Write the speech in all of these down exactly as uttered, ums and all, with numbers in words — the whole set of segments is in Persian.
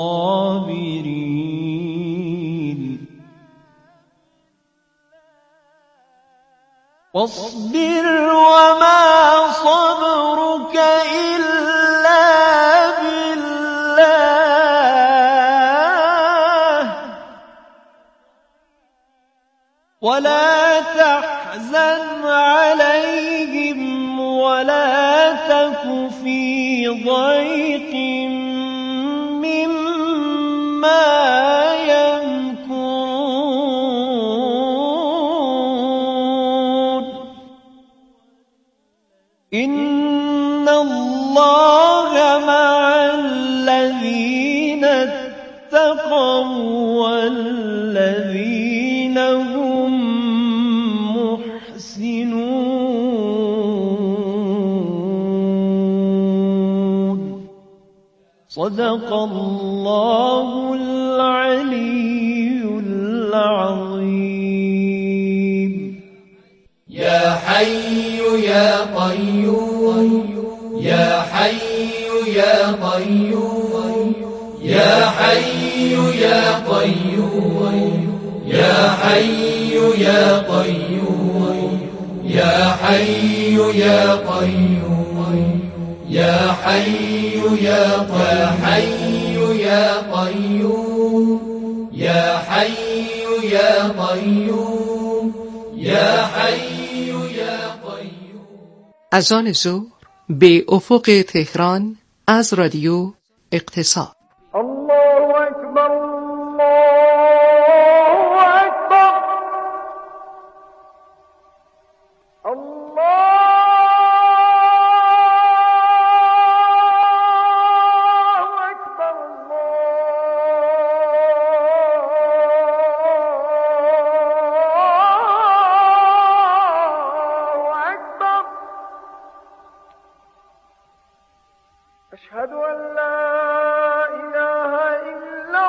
الصابرين واصبر وما صبرك إلا بالله ولا تحزن عليهم ولا تك في ضيق مما يمكرون إن الله مع الذين اتقوا والذين هم محسنون صدق الله العلي العظيم. يا حي يا قيوم يا حي يا قيوم يا حي يا قيوم يا حي يا قيوم يا حي يا قيوم يا حي يا قيوم يا قيوم يا حي يا قيوم يا حي يا قيوم. اذان ظهر به افق تهران از رادیو اقتصاد. الله اکبر الله اکبر الله اکبر الله اکبر. اشهد ان لا اله الا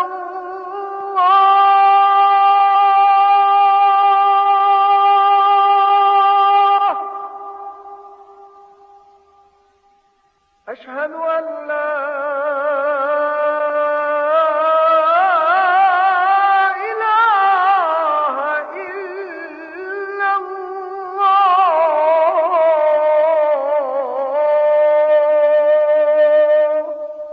الله اشهد ان لا اله الا الله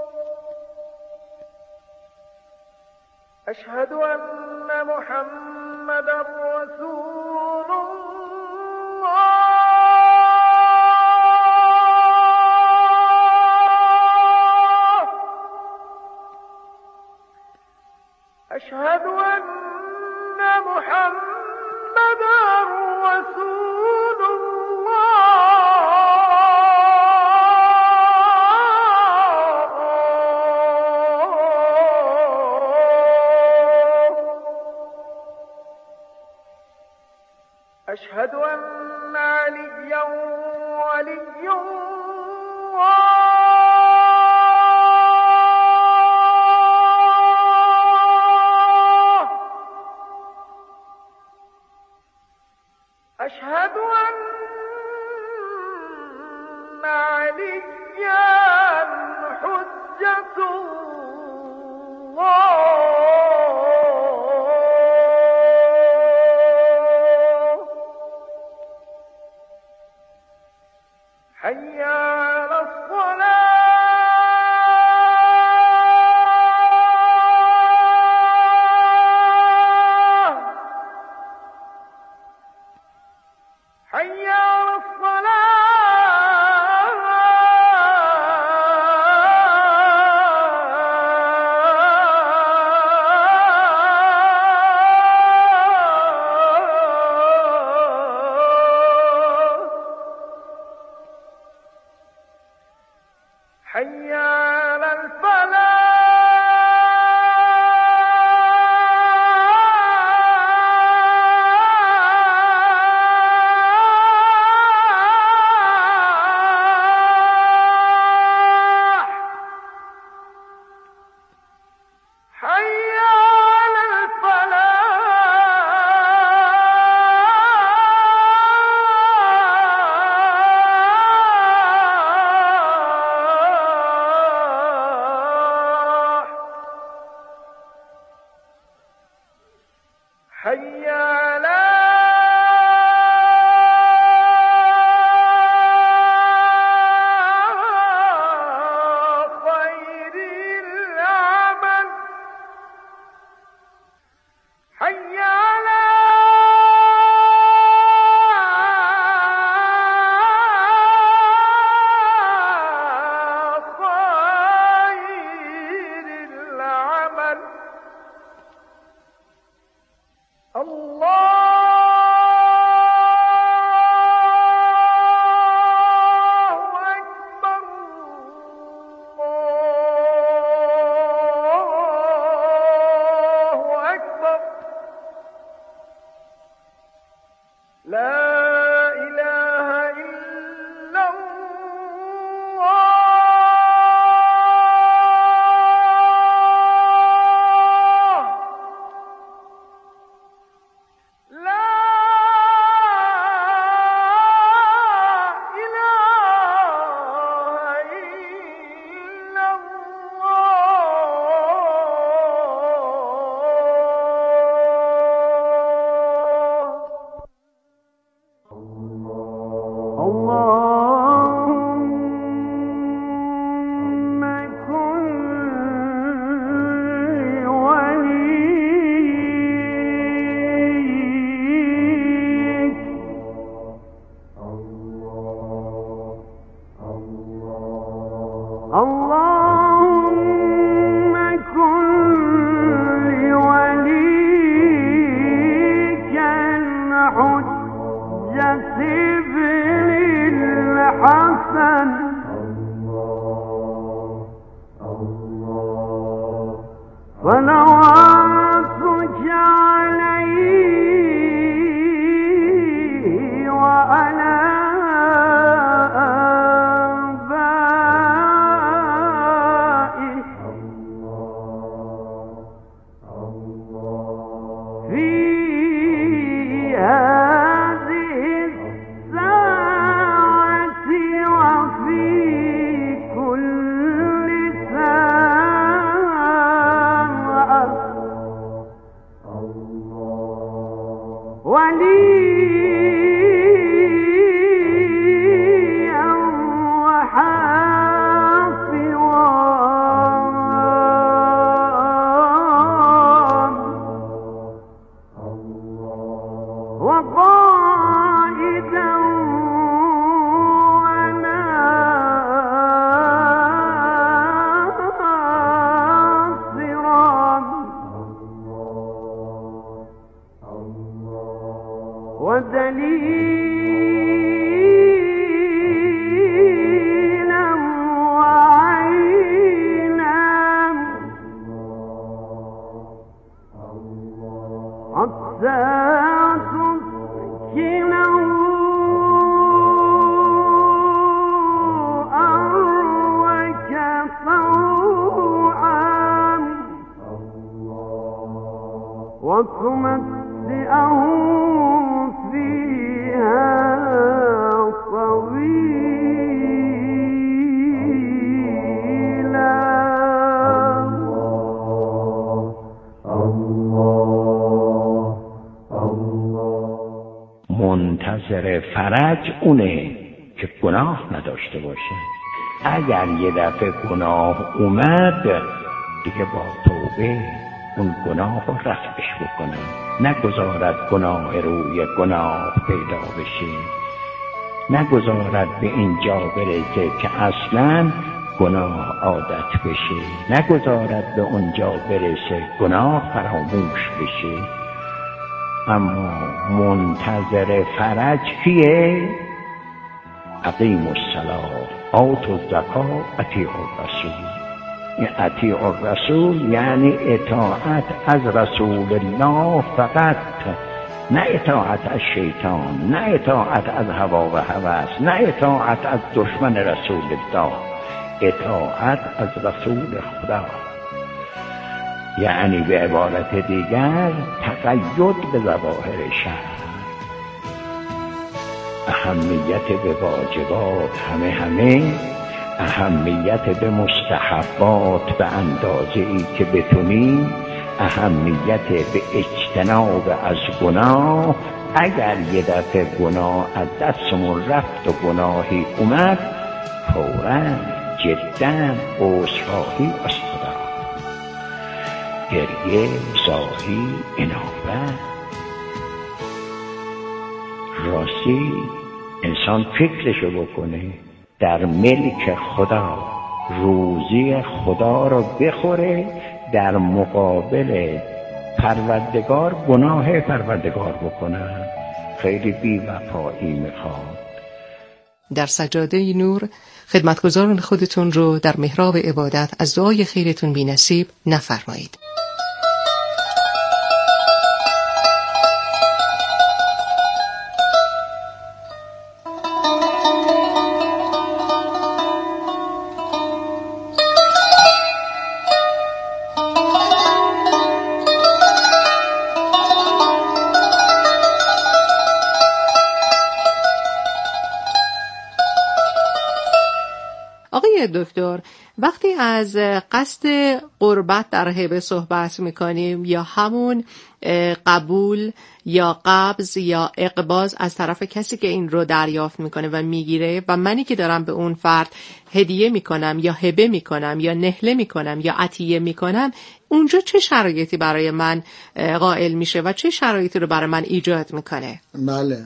أشهد أن محمدا رسول الله أشهد أن محمدا رسول الله أشهد أن عليا ولي الله أشهد أن عليا حجة الله حي على الصلاة حي على خير العمل حي على خير العمل الله أكبر الله أكبر لا إله إلا الله لا إله إلا الله اللهم كن وليك اللهم كن وليك الحجة ابن الحسن صلواتك عليه وعلى آبائه في هذه الساعة وفي كل ساعة وليا وحافظا وقائدا وناصرا ودليلا وعينا حتى تسكنه أرضك طوعا وتمتعه فيها طويلا منتظر فرج اونه که گناه نداشته باشه. اگر یه دفعه گناه اومد دیگه با توبه اون گناه رو رفعش بکنه، نگذارد گناه روی گناه پیدا بشه، نگذارد به اینجا برسه که اصلا گناه عادت بشه، نگذارد به اونجا برسه گناه فراموش بشه. اما منتظر فرج کیه؟ اقیم الصلاة آتوا الزکاة اطیعوا الرسول. این اطیعوا الرسول یعنی اطاعت از رسول الله فقط، نه اطاعت از شیطان، نه اطاعت از هوا و هوس، نه اطاعت از دشمن رسول الله، اطاعت از رسول خدا. یعنی به عبارت دیگر تقید به ظواهر شرع، اهمیت به واجبات همه همه، اهمیت به مستحبات به اندازه ای که بتونی، اهمیت به اجتناب از گناه. اگر یه دفعه گناه از دستمون رفت و گناهی اومد، فوراً جداً عذرخواهی از خدا، گریه، زاری، انابت. راستی انسان فکرشو بکنه در ملک خدا روزی خدا رو بخوره، در مقابل پروردگار گناه پروردگار بکنن. خیلی بی وفایی میخواد. در سجاده نور خدمتگزاران خودتون رو در محراب عبادت از دعای خیرتون بی نصیب نفرمایید. آقای دکتر، وقتی از قصد قربت در هبه صحبت میکنیم یا همون قبول یا قبض یا اقباض از طرف کسی که این رو دریافت میکنه و میگیره و منی که دارم به اون فرد هدیه میکنم یا هبه میکنم یا نهله میکنم یا عطیه میکنم، اونجا چه شرایطی برای من قائل میشه و چه شرایطی رو برای من ایجاد میکنه؟ بله،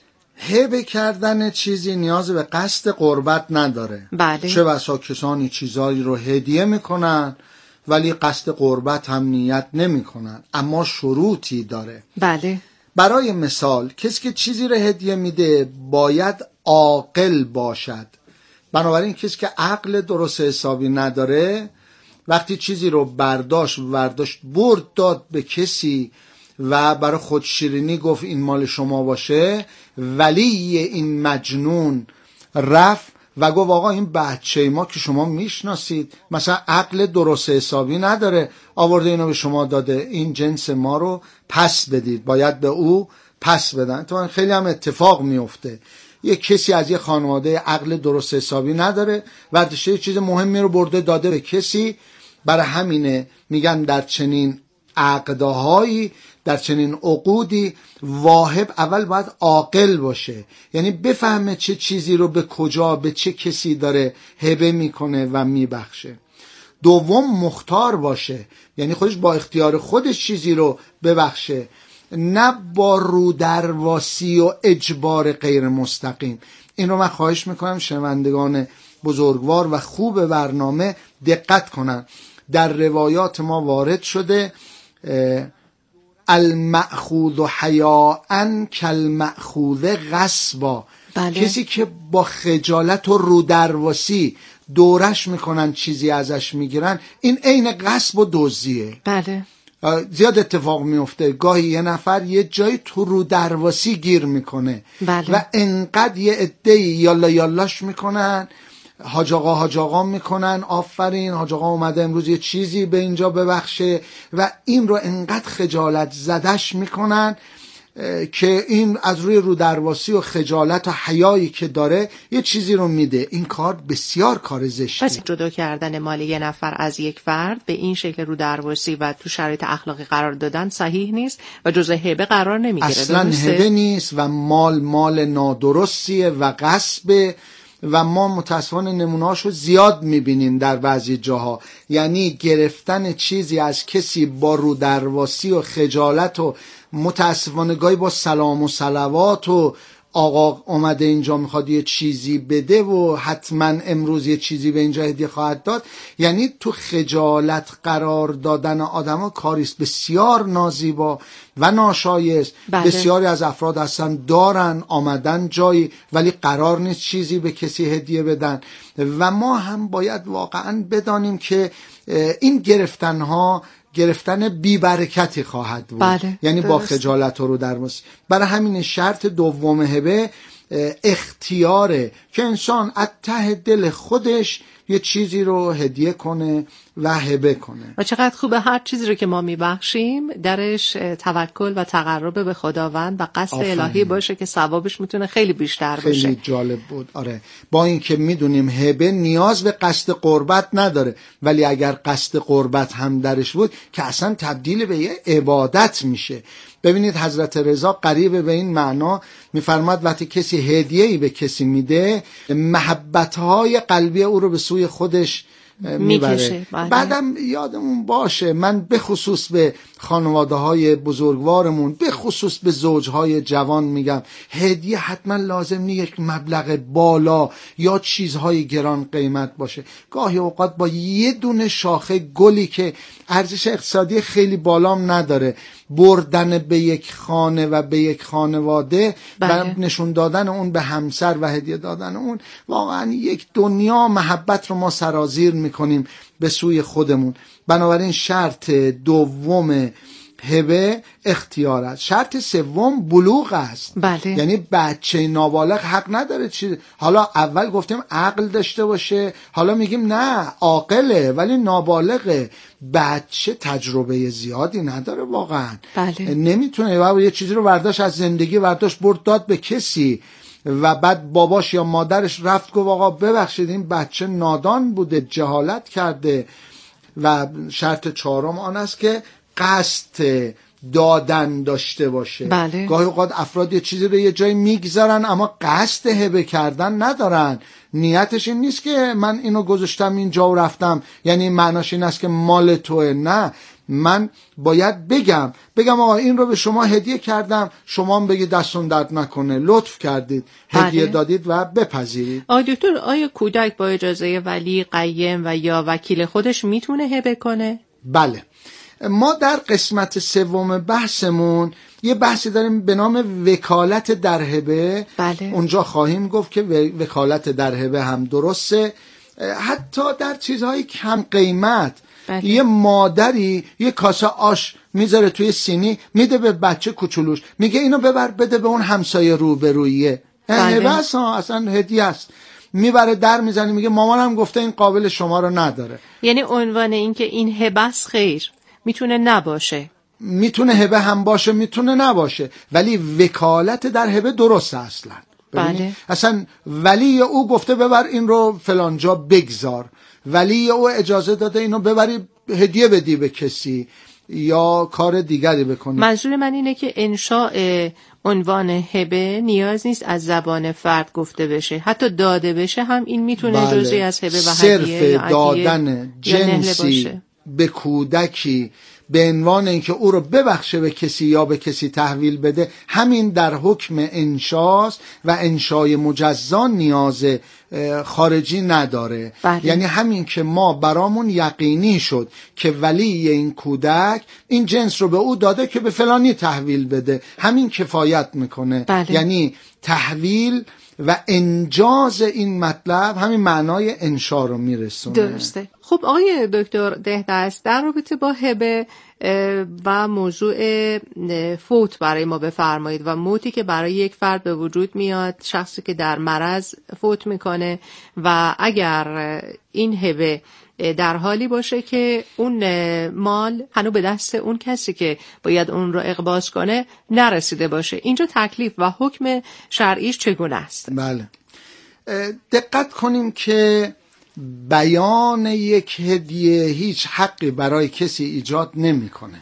هبه کردن چیزی نیاز به قصد قربت نداره. بله. چه بسا کسانی چیزایی رو هدیه میکنن ولی قصد قربت هم نیت نمیکنن، اما شروطی داره. بله. برای مثال کسی که چیزی رو هدیه میده باید عاقل باشد. بنابراین کسی که عقل درست حسابی نداره وقتی چیزی رو برداشت برداشت برد داد به کسی و برای خود شیرینی گفت این مال شما باشه، ولی این مجنون رفت و گفت آقا این بچه ما که شما میشناسید مثلا عقل درست حسابی نداره، آورده اینو به شما داده، این جنس ما رو پس بدید، باید به او پس بدن. تو خیلی هم اتفاق میفته، یه کسی از یه خانواده عقل درست حسابی نداره، وردشه چیز مهمی رو برده داده به کسی. برای همینه میگن در چنین عقدهایی، در چنین عقودی، واهب اول باید عاقل باشه، یعنی بفهمه چه چیزی رو به کجا به چه کسی داره هبه میکنه و میبخشه. دوم مختار باشه، یعنی خودش با اختیار خودش چیزی رو ببخشه، نه با رودرواسی و اجبار غیر مستقیم. این رو من خواهش میکنم شنوندگان بزرگوار و خوب برنامه دقت کنن. در روایات ما وارد شده المأخوذ حیاءً کالمأخوذ غصبا. بله. کسی که با خجالت و رودرواسی دورش میکنن چیزی ازش میگیرن، این عین غصب و دزدیه. بله. زیاد اتفاق میفته، گاهی یه نفر یه جایی تو رودرواسی گیر میکنه. بله. و انقدر یه عده‌ای یالا یالاش میکنن، حاج آقا حاج آقا میکنن، آفرین حاج آقا اومده امروز یه چیزی به اینجا ببخشه، و این رو انقدر خجالت زدش میکنن که این از روی رودرواسی و خجالت و حیایی که داره یه چیزی رو میده. این کار بسیار کار زشتی. پس جدا کردن مال یه نفر از یک فرد به این شکل رودرواسی و تو شرایط اخلاقی قرار دادن صحیح نیست و جزء هبه قرار نمیگیره. اصلا هبه نیست و مال مال نادرستیه و غصبه، و ما متاسفانه نمونهاشو زیاد میبینیم در بعضی جاها. یعنی گرفتن چیزی از کسی با رودرواسی و خجالت و متاسفانه گاهی با سلام و صلوات و آقا اومده اینجا میخواد یه چیزی بده و حتما امروز یه چیزی به اینجا هدیه خواهد داد. یعنی تو خجالت قرار دادن آدم ها کاریست بسیار نازیبا و ناشایست. بله. بسیاری از افراد هستن دارن آمدن جایی ولی قرار نیست چیزی به کسی هدیه بدن، و ما هم باید واقعا بدانیم که این گرفتن ها گرفتن بی برکتی خواهد بود. بله، یعنی درست. با خجالت رو در مس. برای همین شرط دوم هبه اختیاره که انسان از ته دل خودش یه چیزی رو هدیه کنه و هبه کنه. و چقدر خوبه هر چیزی رو که ما میبخشیم درش توکل و تقرب به خداوند و قصد آفرین. الهی باشه که ثوابش میتونه خیلی بیشتر خیلی باشه. خیلی جالب بود. آره، با اینکه میدونیم هبه نیاز به قصد قربت نداره، ولی اگر قصد قربت هم درش بود که اصلا تبدیل به یه عبادت میشه. ببینید حضرت رضا قریب به این معنا میفرماد وقتی کسی هدیه‌ای به کسی میده، محبت‌های قلبی او رو به سوی خودش میبره. بعدم یادمون باشه، من به خصوص به خانواده های بزرگوارمون، به خصوص به زوجهای جوان میگم، هدیه حتما لازم نیست یک مبلغ بالا یا چیزهای گران قیمت باشه. گاهی اوقات با یه دونه شاخه گلی که ارزش اقتصادی خیلی بالام نداره، بردن به یک خانه و به یک خانواده بله. و نشون دادن اون به همسر و هدیه دادن اون، واقعا یک دنیا محبت رو ما سرازیر میکنیم به سوی خودمون. بنابراین شرط دوم هبه اختیار است. شرط سوم بلوغ است. بله. یعنی بچه نابالغ حق نداره چیز. حالا اول گفتیم عقل داشته باشه، حالا میگیم نه عاقله ولی نابالغه. بچه تجربه زیادی نداره واقعا. بله. نمیتونه یه چیزی رو برداشت از زندگی برداشت برد داد به کسی و بعد باباش یا مادرش رفت گفت آقا ببخشید این بچه نادان بوده، جهالت کرده. و شرط چهارم آن است که قصد دادن داشته باشه. بله. گاهی اوقات افراد یه چیزی رو یه جایی میگذارن اما قصد هبه کردن ندارن. نیتش این نیست که من اینو گذاشتم اینجا و رفتم، یعنی معناش این است که مال توه. نه، من باید بگم بگم آقا این رو به شما هدیه کردم، شما هم بگید دستون درد نکنه، لطف کردید، هدیه بله. دادید و بپذیرید. آقای دکتر، آیا کودک با اجازه ولی، قیم و یا وکیل خودش میتونه هبه کنه؟ بله. ما در قسمت سوم بحثمون یه بحثی داریم به نام وکالت در هبه. بله. اونجا خواهیم گفت که وکالت در هبه هم درسته، حتی در چیزهای کم قیمت. بله. یه مادری یه کاسه آش میذاره توی سینی میده به بچه کوچولوش، میگه اینو ببر بده به اون همسایه روبرویه. بله. بس اصلا هدیه است. میبره در میزنه میگه مامانم گفته این قابل شما رو نداره. یعنی عنوان این که این هبه خیر میتونه نباشه، میتونه هبه هم باشه میتونه نباشه، ولی وکالت در هبه درسته اصلا. بله. اصلا ولی او گفته ببر این رو فلانجا بگذار، ولی او اجازه داده اینو ببری هدیه بدی به کسی یا کار دیگری بکنی. منظور من اینه که انشاء عنوان هبه نیاز نیست از زبان فرد گفته بشه، حتی داده بشه هم این میتونه بله. جزئی از هبه و هدیه صرف دادن جنسی به کودکی به عنوان اینکه او رو ببخشه به کسی یا به کسی تحویل بده، همین در حکم انشاست و انشای مجزا نیاز خارجی نداره. بله. یعنی همین که ما برامون یقینی شد که ولی این کودک این جنس رو به او داده که به فلانی تحویل بده، همین کفایت میکنه. بله. یعنی تحویل و انجاز این مطلب همین معنای انشا رو میرسونه. درسته. خب آقای دکتر دهدست، در رابطه با هبه و موضوع فوت برای ما بفرمایید و موتی که برای یک فرد به وجود میاد، شخصی که در مرض فوت میکنه و اگر این هبه در حالی باشه که اون مال هنو به دست اون کسی که باید اون رو اقباض کنه نرسیده باشه، اینجا تکلیف و حکم شرعیش چگونه است؟ بله، دقت کنیم که بیان یک هدیه هیچ حقی برای کسی ایجاد نمیکنه.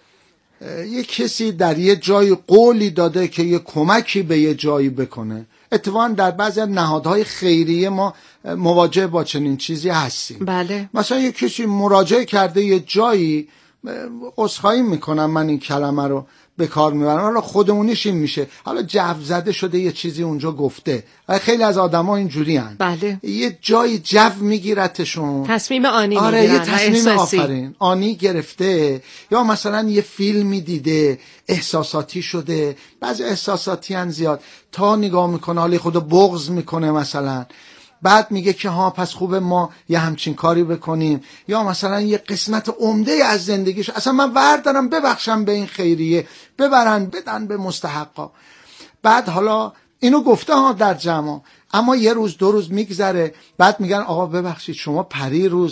یک کسی در یه جای قولی داده که یه کمکی به یه جایی بکنه. اتفاقا در بعضی از نهادهای خیریه ما مواجه با چنین چیزی هستیم. بله. مثلا یک کسی مراجعه کرده یه جایی، عذرخواهی میکنم من این کلمه رو به کار میبرم، حالا خودمونیش این میشه، حالا جو زده شده یه چیزی اونجا گفته. خیلی از آدما اینجوری هن. بله. یه جای جو میگیرتشون، تصمیم آنی آره میگیرن. یه تصمیم آفرین آنی گرفته، یا مثلا یه فیلمی دیده احساساتی شده. بعضی احساساتی هن زیاد، تا نگاه میکنه حالی خودو بغض میکنه مثلا، بعد میگه که ها پس خوبه ما یه همچین کاری بکنیم، یا مثلا یه قسمت عمده از زندگیش اصلا من وردارم ببخشم به این خیریه، ببرن بدن به مستحقا. بعد حالا اینو گفته ها در جمع، اما یه روز دو روز میگذره، بعد میگن آقا ببخشید شما پری روز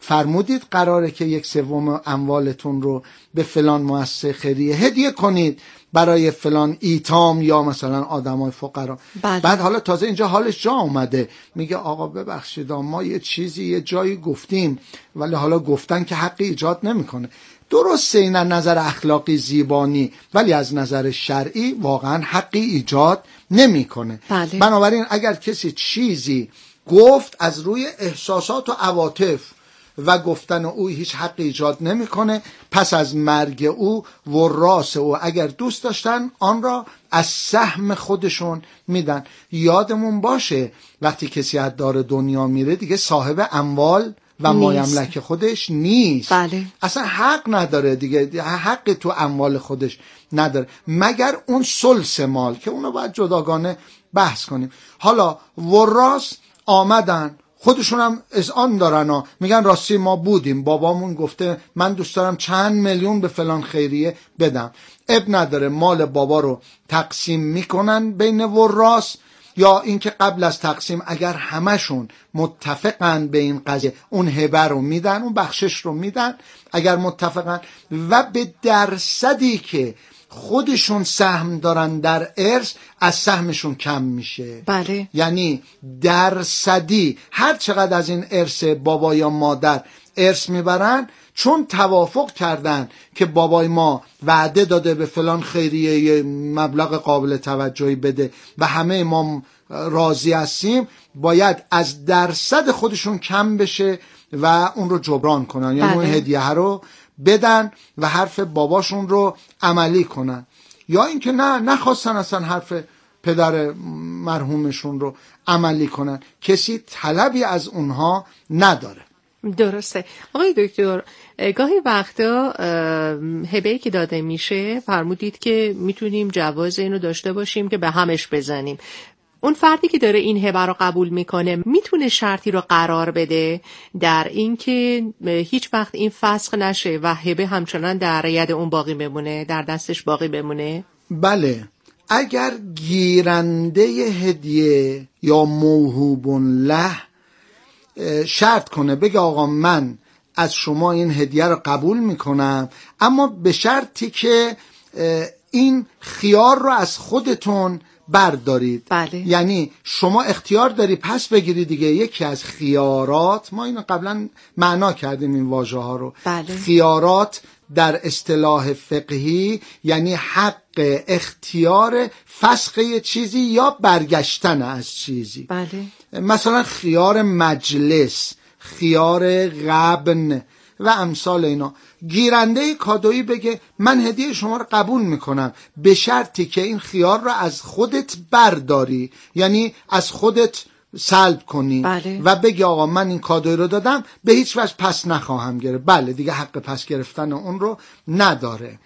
فرمودید قراره که یک سوم اموالتون رو به فلان مؤسسه خیریه هدیه کنید برای فلان ایتام یا مثلا آدمای فقرا. بله. بعد حالا تازه اینجا حالش جا اومده، میگه آقا ببخشید ما یه چیزی یه جایی گفتیم ولی حالا گفتن که حقی ایجاد نمیکنه. درسته این از نظر اخلاقی زیبانی، ولی از نظر شرعی واقعا حقی ایجاد نمیکنه. بله. بنابراین اگر کسی چیزی گفت از روی احساسات و عواطف و گفتن او هیچ حق ایجاد نمیکنه، پس از مرگ او وراث او اگر دوست داشتن آن را از سهم خودشون میدن. یادمون باشه وقتی کسی از دار دنیا میره دیگه صاحب اموال و مایملک خودش نیست. بله. اصلا حق نداره دیگه، حق تو اموال خودش نداره مگر اون ثلث مال که اونو باید جداگانه بحث کنیم. حالا وراث آمدن خودشون هم اذعان دارن ها، میگن راستی ما بودیم بابامون گفته من دوست دارم چند میلیون به فلان خیریه بدم. اب نداره مال بابا رو تقسیم میکنن بین وراث، یا اینکه قبل از تقسیم اگر همشون متفقن به این قضیه اون هبه رو میدن، اون بخشش رو میدن اگر متفقن، و به درصدی که خودشون سهم دارن در ارث از سهمشون کم میشه. بله. یعنی درصدی هر چقدر از این ارث بابا یا مادر ارث میبرن، چون توافق کردن که بابای ما وعده داده به فلان خیریه یه مبلغ قابل توجهی بده و همه ما راضی هستیم، باید از درصد خودشون کم بشه و اون رو جبران کنن. یعنی اون هدیه رو بدن و حرف باباشون رو عملی کنن، یا اینکه نه نخواستن اصلا حرف پدر مرحومشون رو عملی کنن، کسی طلبی از اونها نداره. درسته. آقای دکتر گاهی وقتا هبه‌ای که داده میشه فرمودید که میتونیم جواز اینو داشته باشیم که به همش بزنیم. اون فردی که داره این هبه رو قبول میکنه میتونه شرطی رو قرار بده در این که هیچ وقت این فسخ نشه و هبه همچنان در ید اون باقی بمونه، در دستش باقی بمونه؟ بله. اگر گیرنده هدیه یا موهوب له شرط کنه بگه آقا من از شما این هدیه رو قبول میکنم، اما به شرطی که این خیار رو از خودتون بردارید. بله. یعنی شما اختیار داری پس بگیری دیگه. یکی از خیارات، ما اینو قبلا معنا کردیم این واژه ها رو. بله. خیارات در اصطلاح فقهی یعنی حق اختیار فسخ یه چیزی یا برگشتن از چیزی. بله. مثلا خیار مجلس، خیار غبن و امثال اینا. گیرنده کادویی بگه من هدیه شما رو قبول میکنم به شرطی که این خیار رو از خودت برداری، یعنی از خودت سلب کنی. بله. و بگی آقا من این کادویی رو دادم به هیچ وجه پس نخواهم گرفت. بله دیگه حق پس گرفتن اون رو نداره.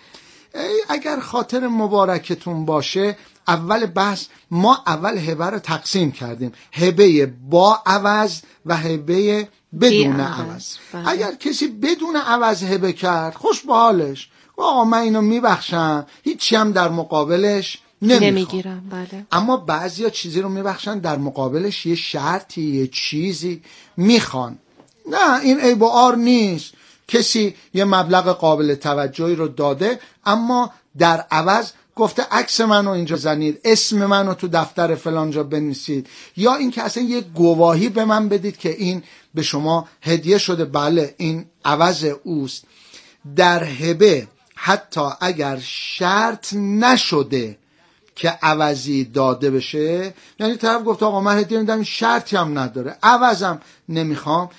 اگر خاطر مبارکتون باشه اول بحث ما اول هبه رو تقسیم کردیم، هبه با عوض و هبه بدون عوض. بله. اگر کسی بدون عوض هبه کرد خوش به حالش، آقا من اینو میبخشم هیچی هم در مقابلش نمیگیرم. بله. اما بعضیا چیزی رو میبخشن در مقابلش یه شرطی یه چیزی میخوان. نه این عیب و عار نیست، کسی یه مبلغ قابل توجهی رو داده اما در عوض گفته عکس منو اینجا زنید، اسم منو تو دفتر فلانجا بنویسید، یا اینکه اصلا یه گواهی به من بدید که این به شما هدیه شده، بله این عوض اوست. در هبه حتی اگر شرط نشده که عوضی داده بشه، یعنی طرف گفت آقا من هدیه میدم شرطی هم نداره عوضم نمیخوام،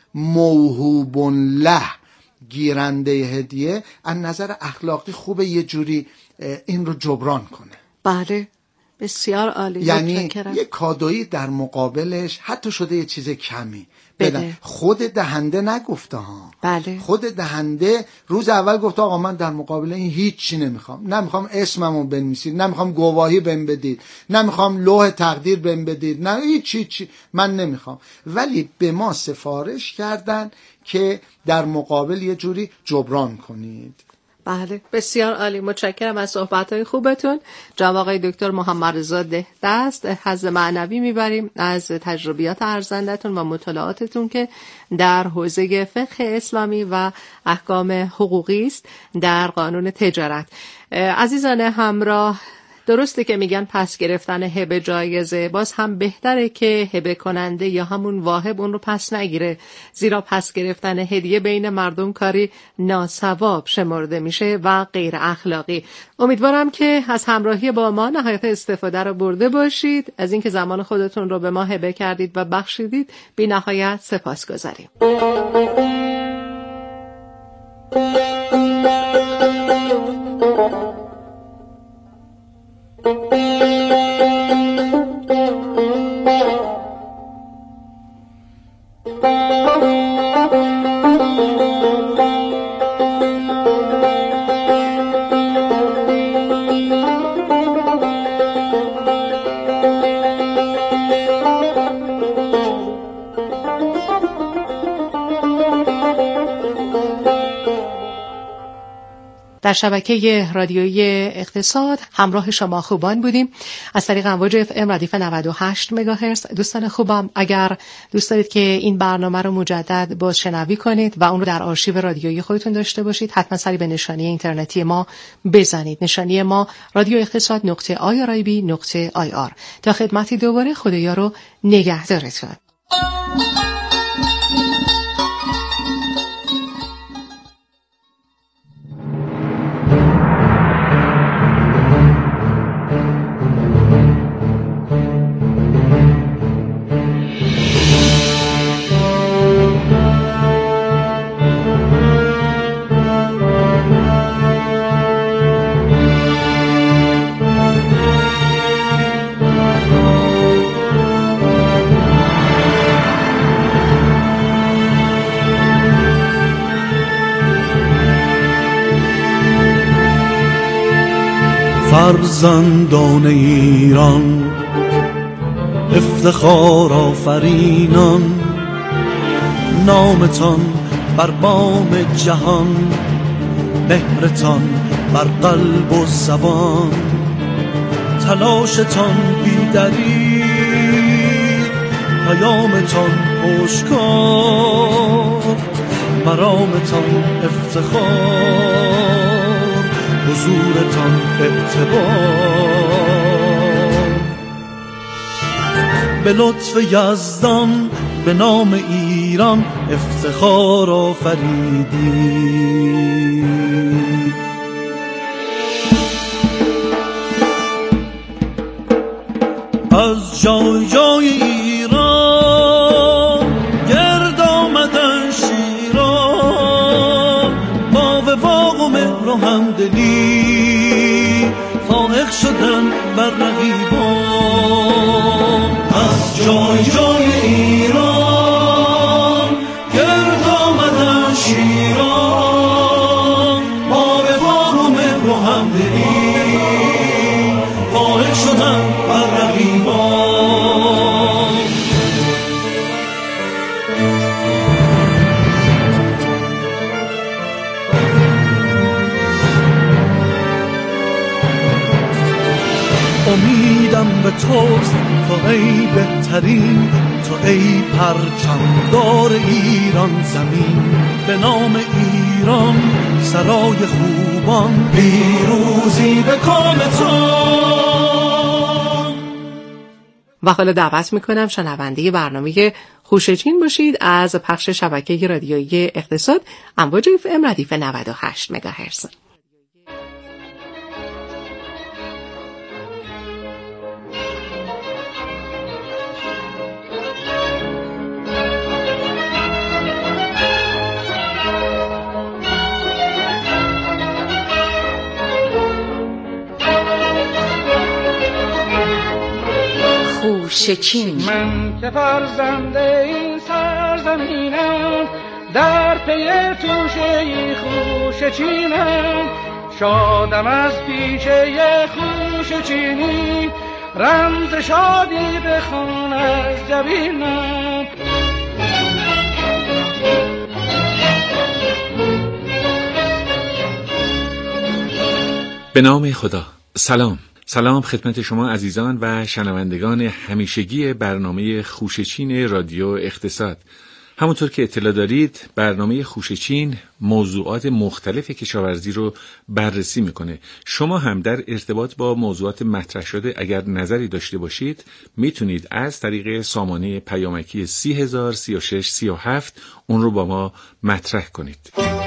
موهوب له گیرنده هدیه از نظر اخلاقی خوبه یه جوری این رو جبران کنه. بله بسیار عالی. یعنی یه کادویی در مقابلش حتی شده یه چیز کمی بدن. خود دهنده نگفته ها. بله. خود دهنده روز اول گفته آقا من در مقابل این هیچی نمیخوام، نمیخوام اسممو بنویسید، نمیخوام گواهی بهم بدید، نمیخوام لوح تقدیر بهم بدید، نه هیچی چی من نمیخوام. ولی به ما سفارش کردن که در مقابل یه جوری جبران کنید. بله، بسیار عالی. متشکرم از صحبت‌های خوبتون. جناب آقای دکتر محمد رضا دهدست، حظ معنوی میبریم از تجربیات ارزندتون و مطالعاتتون که در حوزه فقه اسلامی و احکام حقوقی است در قانون تجارت. عزیزان همراه، درسته که میگن پس گرفتن هبه جایزه، باز هم بهتره که هبه کننده یا همون واهب اون رو پس نگیره، زیرا پس گرفتن هدیه بین مردم کاری ناثواب شمرده میشه و غیر اخلاقی. امیدوارم که از همراهی با ما نهایت استفاده رو برده باشید. از اینکه زمان خودتون رو به ما هبه کردید و بخشیدید بی نهایت سپاسگزاریم. در شبکه رادیویی اقتصاد همراه شما خوبان بودیم از طریق امواج اف ام ردیف نود و هشت مگاهرتز. دوستان خوبم، اگر دوست دارید که این برنامه رو مجدد بازشنوی کنید و اون رو در آرشیو رادیویی خودتون داشته باشید، حتما سری به نشانی اینترنتی ما بزنید. نشانی ما رادیو اقتصاد نقطه آی آر آی بی نقطه آی آر. تا خدمتی دوباره، خدایا رو نگهدارتون. فرزندان ایران، افتخار آفرینان، نامتان بر بام جهان، مهرتان بر قلب و زبان، تلاشتان بی‌دریغ، پیامتان هوشکار، مرامتان افتخار، حضورتان اعتبار. به لطف یزدان به نام ایران افتخار آفریدی. از جای جای ایران گرد آمدن شیران، با وفاق و مهر و همدلی فائق شدن بر رقیبان. از جای جای ایران گرد آمدن شیران، با وفاق و مهر و همدلی فائق شدن بر رقیبان. امیدم به توست تو ای بهترین، تو ای پرچمدار ایران زمین. به نام ایران سرای خوبان، پیروزی به کامتان. و حالا دعوت میکنم شنونده برنامه خوشچین باشید از پخش شبکه رادیویی اقتصاد امواج اف ام ردیف نود و هشت مگاهرتز. خوشچین. من که فرزنده این سرزمینم، در پی توشه خوشچینم. شادم از پیشه خوشچینی، رمز شادی بخوان از جبینم. به نام خدا. سلام سلام خدمت شما عزیزان و شنوندگان همیشگی برنامه خوشچین رادیو اقتصاد. همونطور که اطلاع دارید برنامه خوشچین موضوعات مختلف کشاورزی رو بررسی میکنه. شما هم در ارتباط با موضوعات مطرح شده اگر نظری داشته باشید میتونید از طریق سامانه پیامکی سی هزار سی و شش سی و هفت اون رو با ما مطرح کنید.